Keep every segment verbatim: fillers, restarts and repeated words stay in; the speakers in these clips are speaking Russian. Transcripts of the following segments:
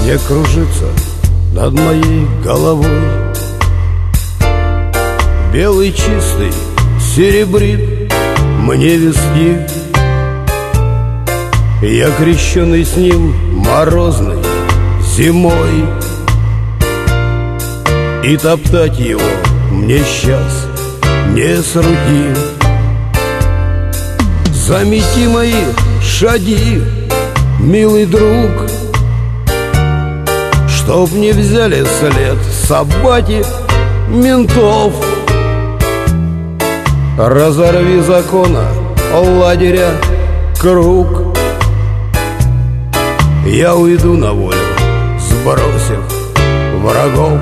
снег кружится над моей головой. Белый чистый серебрит мне виски. Я крещеный с ним морозной зимой, и топтать его мне сейчас не с руки. Замети мои шаги, милый друг, чтоб не взяли след собаки ментов. Разорви закона лагеря круг, я уйду на волю, сбросив врагов.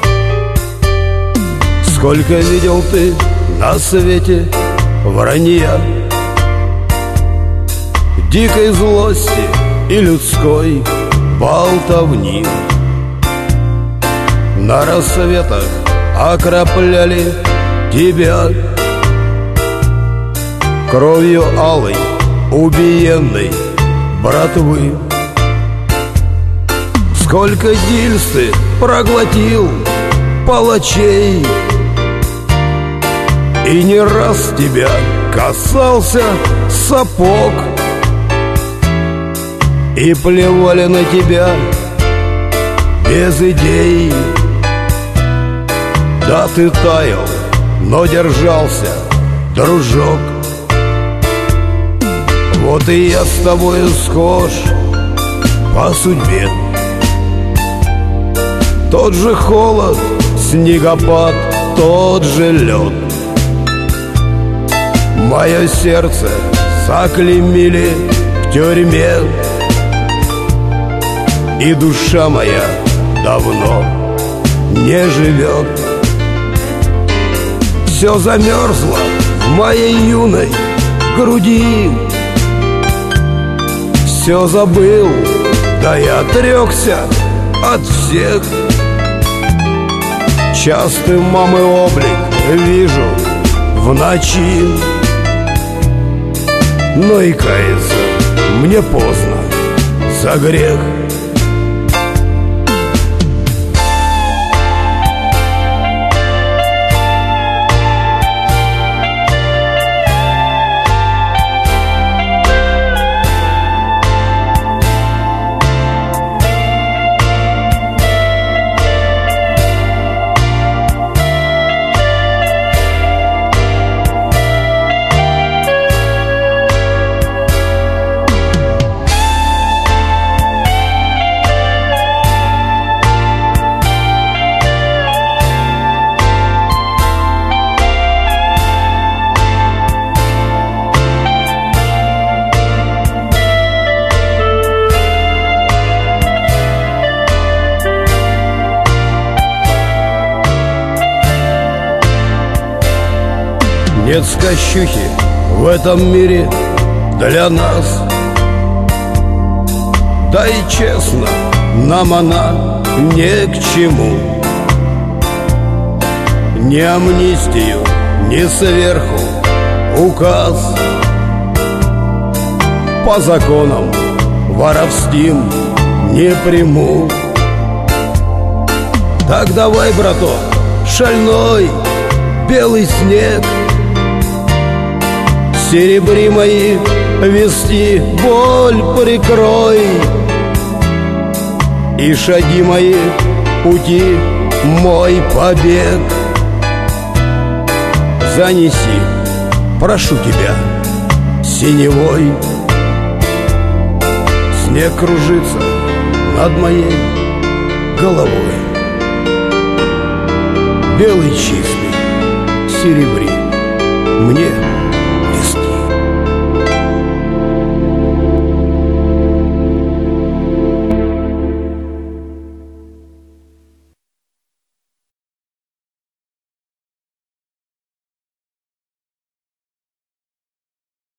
Сколько видел ты на свете вранья, дикой злости и людской болтовни. На рассветах окропляли тебя кровью алой убиенной братвы. Сколько гильз ты проглотил палачей, и не раз тебя касался сапог, и плевали на тебя без идей. Да ты таял, но держался, дружок. Вот и я с тобою схож по судьбе. Тот же холод, снегопад, тот же лед. Мое сердце заклеймили в тюрьме, и душа моя давно не живет. Все замерзло в моей юной груди. Все забыл, да и отрекся от всех. Частый мамы облик вижу в ночи, но и каяться мне поздно за грех. Нет скощухи в этом мире для нас, да и честно, нам она ни к чему. Ни амнистию, ни сверху указ, по законам воровским не приму. Так давай, браток, шальной белый снег, серебри мои вести, боль прикрой, и шаги мои пути мой побег. Занеси, прошу тебя, синевой. Снег кружится над моей головой. Белый чистый серебри мне